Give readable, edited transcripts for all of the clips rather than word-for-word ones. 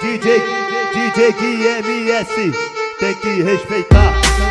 DJ QMS, tem que respeitar.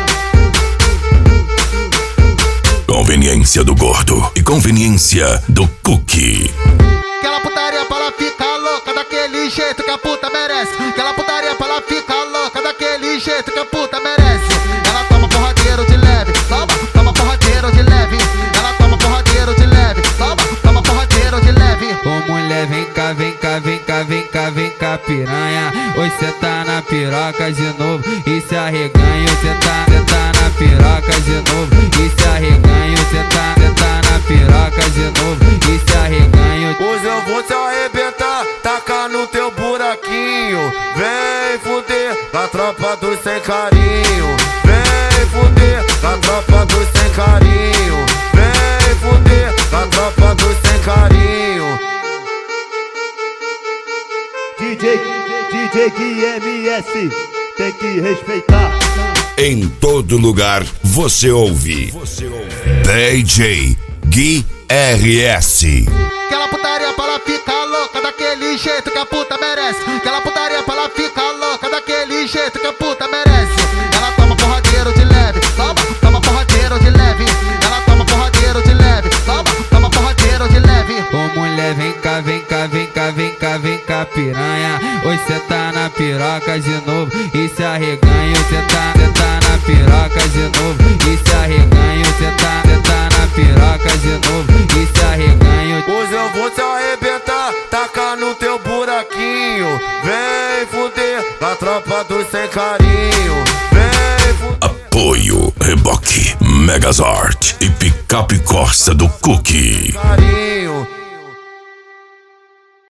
Conveniência do gordo e conveniência do cookie. Aquela putaria pra ela ficar louca daquele jeito que a puta merece. Aquela putaria pra ela ficar louca daquele jeito que a puta merece. Ela toma porradeiro de leve, toma porradeiro de leve. Ela toma porradeiro de leve, toma porradeiro de leve. Ô mulher, vem cá, vem cá, vem cá, vem cá, vem cá, piranha. Hoje cê tá na piroca de novo e se arreganha. Cê tá na piroca de novo e se arreganha. Cê tá na piroca de novo e se arreganha. Hoje eu vou te arrebentar, tacar no teu buraquinho. Vem fuder a tropa dos sem carinho. Vem fuder a tropa dos sem carinho. Vem fuder a tropa dos sem carinho. DJ QMS, tem que respeitar. Em todo lugar você ouve DJ Gui RS. Aquela putaria pra ela ficar louca daquele jeito que a puta merece. Aquela putaria pra ela ficar louca daquele jeito que a puta merece. Ela toma porradeiro de leve, toma porradeiro de leve. Ela toma porradeiro de leve, toma porradeiro de leve. Ô mulher, vem cá, vem cá, vem cá, vem cá, vem cá, piranha. Hoje cê tá na piroca de novo e se arreganha. Cê tá na piroca de novo e se arreganha. Cê tá na piroca de novo e se arreganha. Hoje eu vou te arrebentar, tacar no teu buraquinho. Vem fuder a tropa dos sem carinho. Vem fuder. Apoio Reboque, Megazord e Picape Corsa do Cookie. Carinho.